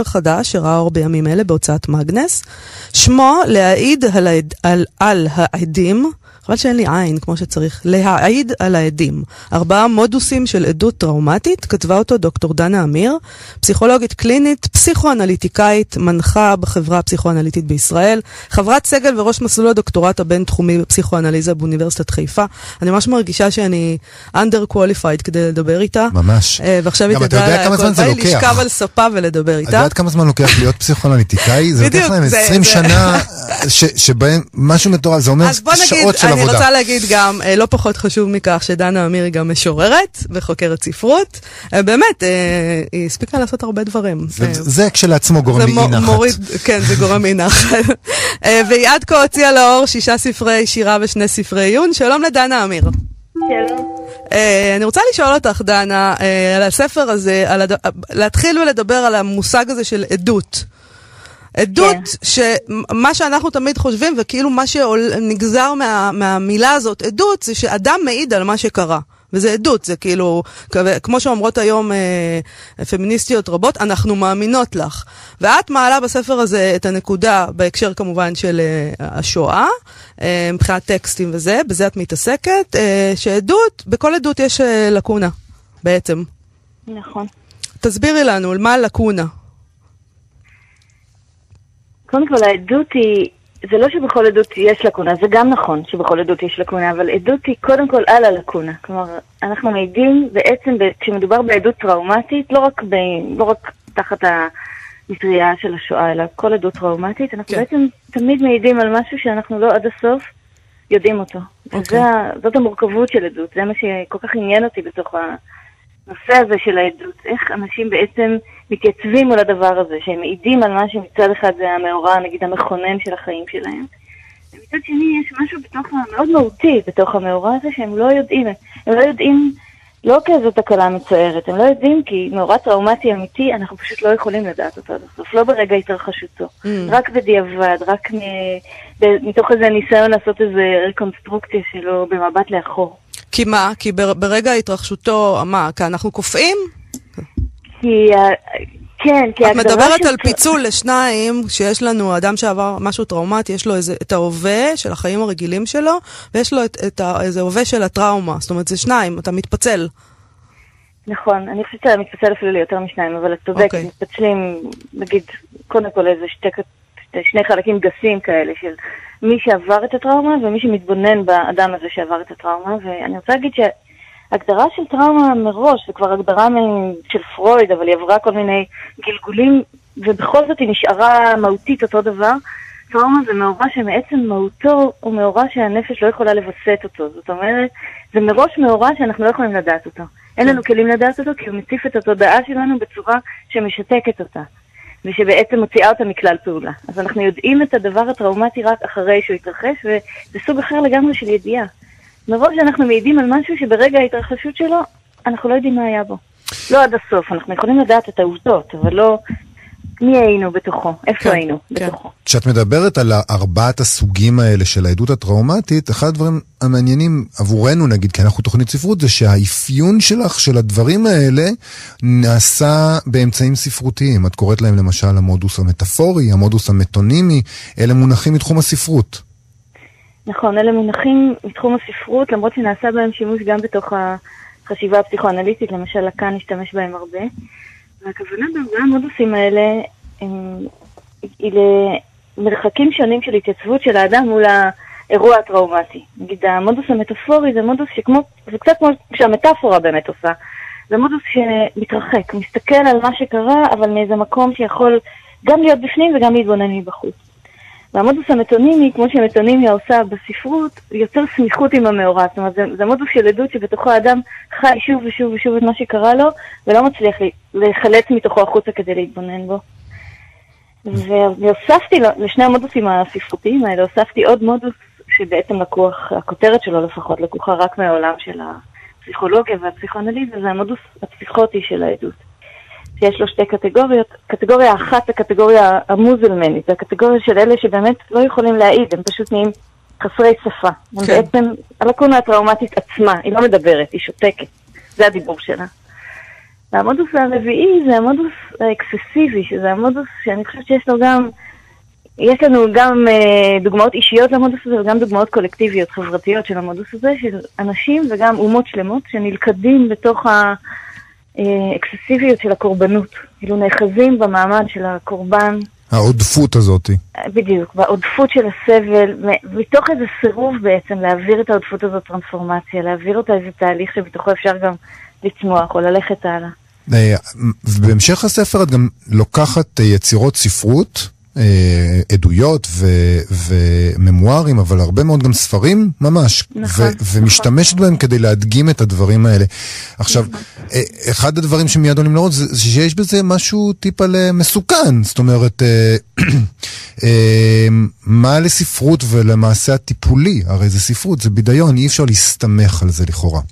חדש שראה אור בימים אלה בהוצאת מגנס. שמו להעיד על העדים, חבל שאין לי עין כמו שצריך, להעיד על העדים. 4 מודוסים של עדות טראומטית, כתבה אותו דוקטור דנה אמיר, פסיכולוגית קלינית, פסיכואנליטיקאית, מנחה בחברה הפסיכואנליטית בישראל, חברת סגל וראש מסלול הדוקטורט הבינתחומי בפסיכואנליזה באוניברסיטת חיפה. אני ממש מרגישה שאני under qualified כדי לדבר איתה. ממש. ועכשיו היא תדע לשכב על ספה ולדבר איתה. את יודעת כמה זמן לוקח להיות פסיכואנליטיקאי? זה לוקח להם 20 שנה שבהם משהו מטורף, זה אומר שעות של עבודה. אני רוצה להגיד גם, לא פחות חשוב מכך, שדנה אמיר היא גם משוררת וחוקרת ספרות. באמת, היא הספיקה לעשות הרבה דברים. זה כשלעצמו גורם מאינחת. כן, זה גורם מאינחת. והיא עד כה הוציאה לאור 6 ספרי שירה ו2 ספרי עיון. שלום לדנה אמיר. שלום. אני רוצה לשאול אותך, דנה, על הספר הזה, להתחיל ולדבר על המושג הזה של עדות. עדות, שמה שאנחנו תמיד חושבים, וכאילו מה שנגזר מהמילה הזאת, עדות, זה שאדם מעיד על מה שקרה. וזה עדות, זה כאילו, כמו שאומרות היום פמיניסטיות רבות, אנחנו מאמינות לך. ואת מעלה בספר הזה את הנקודה, בהקשר כמובן של השואה, מבחינת טקסטים וזה, בזה את מתעסקת, שעדות, בכל עדות יש לקונה, בעצם. נכון. תסבירי לנו, מה הלקונה? קודם כל, העדות היא, זה לא שבכל עדות יש לקונה, זה גם נכון שבכל עדות יש לקונה, אבל עדות היא קודם כל על הלקונה. כלומר, אנחנו מעידים בעצם, כשמדובר בעדות טראומטית, לא רק תחת המטריה של השואה, אלא כל עדות טראומטית, אנחנו בעצם תמיד מעידים על משהו שאנחנו לא עד הסוף יודעים אותו. זאת המורכבות של עדות, זה מה שכל כך עניין אותי בתוך הנושא הזה של העדות. איך אנשים בעצם מתייצבים מול הדבר הזה, שהם מעידים על מה שמצד אחד זה המאורע, נגיד המכונן של החיים שלהם. ומצד שני יש משהו מאוד מהותי בתוך המאורע הזה שהם לא יודעים. הם לא יודעים, לא כאיזו תקלה מצערת, הם לא יודעים כי מאורע טראומטי אמיתי, אנחנו פשוט לא יכולים לדעת אותו עד הסוף, לא ברגע התרחשותו. רק בדיעבד, רק מתוך איזה ניסיון לעשות איזה רקונסטרוקציה שלו במבט לאחור. כי מה? כי ברגע התרחשותו, מה? כי אנחנו קופאים? כן, כי את מדברת על פיצול לשניים, שיש לנו אדם שעבר משהו טראומטי, יש לו את ההווה של החיים הרגילים שלו, ויש לו איזה הווה של הטראומה. זאת אומרת, זה שניים, אתה מתפצל. נכון, אני חושבת שאתה מתפצל אפילו ליותר משניים, אבל את צודקת, מתפצלים, נגיד, קודם כל איזה שני חלקים גסים כאלה, של מי שעבר את הטראומה, ומי שמתבונן באדם הזה שעבר את הטראומה, ואני רוצה להגיד הגדרה של טראומה מראש, זה כבר הגדרה של פרויד, אבל היא עברה כל מיני גלגולים, ובכל זאת היא נשארה מהותית אותו דבר. טראומה זה מאורע שמעצם מהותו הוא מאורע שהנפש לא יכולה לבסט אותו. זאת אומרת, זה מראש מאורע שאנחנו לא יכולים לדעת אותו. אין לנו כלים לדעת אותו, כי הוא מציף את התודעה שלנו בצורה שמשתקת אותה, ושבעצם מוציאה אותה מכלל פעולה. אז אנחנו יודעים את הדבר הטראומטי רק אחרי שהוא יתרחש, וזה סוג אחר לגמרי של ידיעה. מראש אנחנו מעידים על משהו שברגע ההתרחשות שלו, אנחנו לא יודעים מה היה בו. לא עד הסוף, אנחנו יכולים לדעת את העובדות, אבל לא מי היינו בתוכו, איפה היינו בתוכו. כשאת מדברת על 4 הסוגים האלה של העדות הטראומטית, אחד הדברים המעניינים עבורנו נגיד, כי אנחנו תוכנית ספרות, זה שהאפיון שלך של הדברים האלה נעשה באמצעים ספרותיים. את קוראת להם למשל המודוס המטאפורי, המודוס המטונימי, אלה מונחים מתחום הספרות. נכון, אלה מונחים מתחום הספרות, למרות שנעשה בהם שימוש גם בתוך החשיבה הפסיכואנליטית, למשל לקאן השתמש בהם הרבה. והכוונה בארבעה המודוסים האלה היא למרחקים שונים של התייצבות של האדם מול האירוע הטראומטי. נגיד, המודוס המטאפורי זה מודוס זה קצת כמו שהמטאפורה באמת עושה. זה מודוס שמתרחק, מסתכל על מה שקרה, אבל מאיזה מקום שיכול גם להיות בפנים וגם להתבונן מבחוץ. והמודוס המטונימי, כמו שמטונימיה עושה בספרות, יוצר סמיכות עם המאורע. זאת אומרת, זה מודוס של עדות שבתוכו האדם חי שוב ושוב ושוב את מה שקרה לו, ולא מצליח לחלץ מתוכו החוצה כדי להתבונן בו. והוספתי לשני המודוסים הספרותיים האלה, הוספתי עוד מודוס שבעצם לקוח, הכותרת שלו לפחות, לקוחה רק מהעולם של הפסיכולוגיה והפסיכואנליזה, זה המודוס הפסיכוטי של העדות. שיש לו שתי קטגוריות. קטגוריה אחת, הקטגוריה המוזלמנית, זה הקטגוריה של אלה שבאמת לא יכולים להעיד, הם פשוט נהיים חסרי שפה. הם בעצם, הלקונה הטראומטית עצמה, היא לא מדברת, היא שותקת. זה הדיבור שלה. והמודוס הרביעי זה המודוס האקססיבי, שזה המודוס שאני חושבת שיש לו גם, יש לנו גם דוגמאות אישיות למודוס הזה, וגם דוגמאות קולקטיביות, חברתיות של המודוס הזה, של אנשים וגם אומות שלמות שנלכדים בתוך האקססיביות של הקורבנות. כאילו נאחזים במעמד של הקורבן. העודפות הזאת. בדיוק, בעודפות של הסבל, מתוך איזה סירוב בעצם להעביר את העודפות הזאת טרנספורמציה, להעביר אותה איזה תהליך שבתוכו אפשר גם לצמוח או ללכת הלאה. ובהמשך הספר את גם לוקחת יצירות ספרות, עדויות וממוארים, אבל הרבה מאוד גם ספרים ממש, ומשתמשת בהם כדי להדגים את הדברים האלה. עכשיו, אחד הדברים שמיד עולים לראות זה שיש בזה משהו טיפה מסוכן, זאת אומרת, מה לספרות ולמעשה הטיפולי, הרי זה ספרות, זה בידיון, אי אפשר להסתמך על זה לכאורה.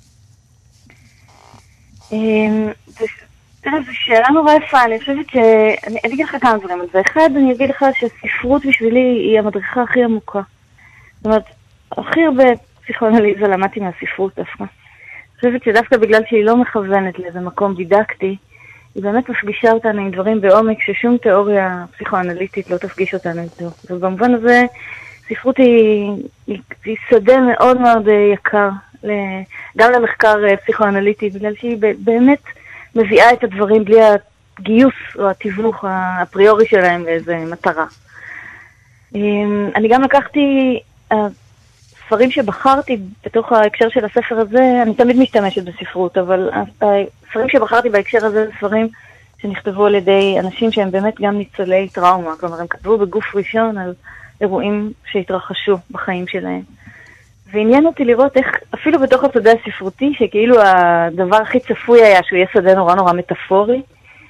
תראה, זו שאלה נורא יפה, אני חושבת אני אגיד לך כמה דברים על זה. אחד, אני אגיד לך שספרות בשבילי היא המדריכה הכי עמוקה. זאת אומרת, הכי הרבה פסיכואנליזה למדתי מהספרות דווקא. אני חושבת שדווקא בגלל שהיא לא מכוונת לאיזה מקום דידקטי, היא באמת מפגישה אותנו עם דברים בעומק ששום תיאוריה פסיכואנליטית לא תפגיש אותנו איתו. ובמובן הזה, ספרות היא שדה מאוד מאוד יקר, גם למחקר פסיכואנליטי, בגלל שהיא באמת מביאה את הדברים בלי הגיוס או התיווך הפריורי שלהם לאיזה מטרה. אני גם לקחתי ספרים שבחרתי בתוך ההקשר של הספר הזה, אני תמיד משתמשת בספרות, אבל הספרים שבחרתי בהקשר הזה זה ספרים שנכתבו על ידי אנשים שהם באמת גם ניצולי טראומה, כלומר הם כתבו בגוף ראשון על אירועים שהתרחשו בחיים שלהם. ועניין אותי לראות איך, אפילו בתוך השדה הספרותי, שכאילו הדבר הכי צפוי היה שהוא יהיה שדה נורא נורא מטאפורי,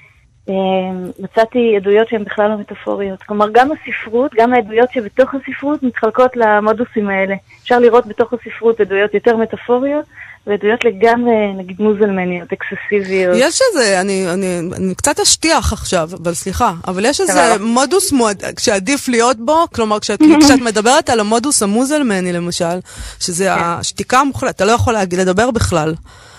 מצאתי עדויות שהן בכלל לא מטאפוריות. כלומר, גם הספרות, גם העדויות שבתוך הספרות מתחלקות למודוסים האלה. אפשר לראות בתוך הספרות עדויות יותר מטאפוריות, ועדויות לגמרי, נגיד, מוזלמניות, אקססיביות. יש איזה, אני קצת אשטיח עכשיו, אבל סליחה, אבל יש איזה מודוס שעדיף להיות בו, כלומר, כשאת מדברת על המודוס המוזלמני, למשל, שזה השתיקה המוחלטת, אתה לא יכול לדבר בכלל.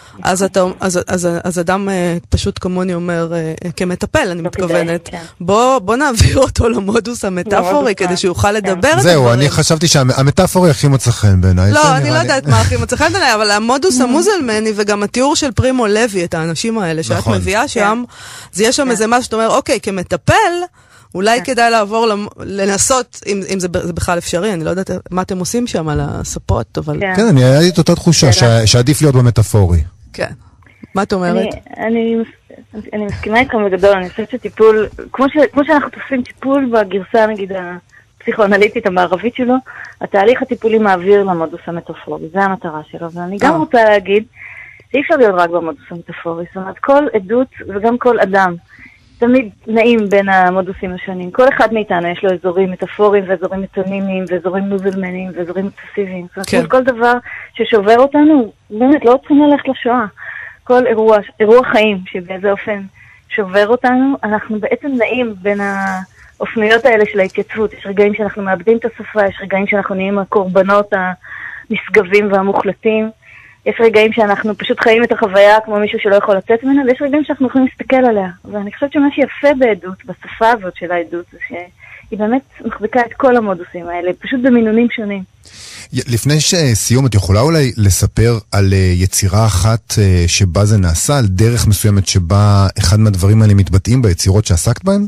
אז אדם פשוט כמוני אומר, כמטפל, אני מתכוונת, בוא נעביר אותו למודוס המטאפורי, כדי שיוכל לדבר. זהו, אני חשבתי שהמטאפורי הכי מוצא חן בעיניי. לא, אני לא יודעת מה הכי מוצא חן בעיניי, אבל המודוס המוזלמני, וגם התיאור של פרימו לוי, את האנשים האלה שאת מביאה שם, זה יש שם איזה משהו שאתה אומר, אוקיי, כמטפל, אולי כדאי לעבור, לנסות, אם זה בכלל אפשרי, אני לא יודעת מה אתם עושים שם על הספות, אבל... כן, אני היה לי את אותה תחושה שעדיף להיות במטאפורי. כן. מה את אומרת? אני מסכימה איתכם בגדול, אני חושבת שטיפול, כמו שאנחנו תופסים טיפול בגרסה, נגיד, הפסיכואנליטית המערבית שלו, התהליך הטיפולי מעביר למודוס המטאפורי, זה המטרה שלו, ואני גם רוצה להגיד שאי אפשר להיות רק במודוס המטאפורי, זאת אומרת, כל עדות וגם כל אדם, תמיד נעים בין המודוסים השונים. כל אחד מאיתנו יש לו אזורים מטאפוריים ואזורים מטונימיים ואזורים מוזלמניים ואזורים אקססיביים. זאת אומרת, כל דבר ששובר אותנו, באמת לא צריכים ללכת לשואה. כל אירוע חיים שבאיזה אופן שובר אותנו, אנחנו בעצם נעים בין האופנויות האלה של ההתייצבות. יש רגעים שאנחנו מאבדים את השפה, יש רגעים שאנחנו נהיים הקורבנות הנשגבים והמוחלטים. יש רגעים שאנחנו פשוט חיים את החוויה כמו מישהו שלא יכול לצאת ממנה, ויש רגעים שאנחנו יכולים להסתכל עליה. ואני חושבת שמה שיפה בעדות, בשפה הזאת של העדות, זה שהיא באמת מחזיקה את כל המודוסים האלה, פשוט במינונים שונים. לפני שסיום, את יכולה אולי לספר על יצירה אחת שבה זה נעשה, על דרך מסוימת שבה אחד מהדברים האלה מתבטאים ביצירות שעסקת בהם?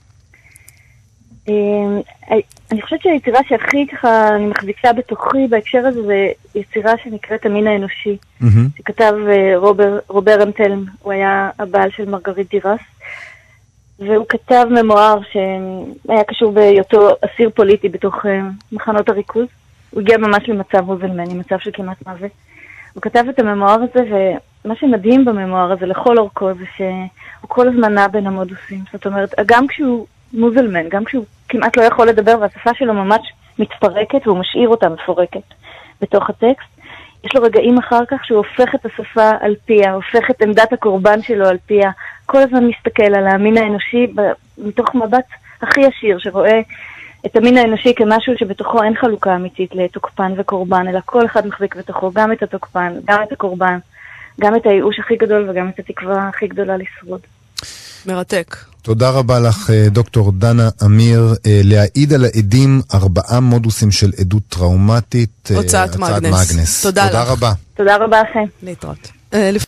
אני חושבת שהיצירה שהכי ככה אני מחזיקה בתוכי בהקשר הזה זה יצירה שנקראת המין האנושי, שכתב רובר אמטלם, הוא היה הבעל של מרגרית דירס, והוא כתב ממואר שהיה קשור בהיותו אסיר פוליטי בתוך מחנות הריכוז. הוא הגיע ממש למצב מוזלמני, מצב של כמעט מוות. הוא כתב את הממואר הזה, ומה שמדהים בממואר הזה לכל אורכו זה שהוא כל הזמן נע בין המודוסים. זאת אומרת, גם כשהוא מוזלמן, גם כשהוא כמעט לא יכול לדבר והשפה שלו ממש מתפרקת והוא משאיר אותה מפורקת בתוך הטקסט, יש לו רגעים אחר כך שהוא הופך את השפה על פיה, הופך את עמדת הקורבן שלו על פיה, כל הזמן מסתכל על המין האנושי מתוך מבט הכי ישיר, שרואה את המין האנושי כמשהו שבתוכו אין חלוקה אמיתית לתוקפן וקורבן, אלא כל אחד מחזיק בתוכו גם את התוקפן, גם את הקורבן, גם את הייאוש הכי גדול וגם את התקווה הכי גדולה לשרוד. מרתק. תודה רבה לך, דוקטור דנה אמיר. להעיד על העדים 4 מודוסים של עדות טראומטית. הוצאת מאגנס. תודה לך. רבה. תודה רבה לכם. להתראות.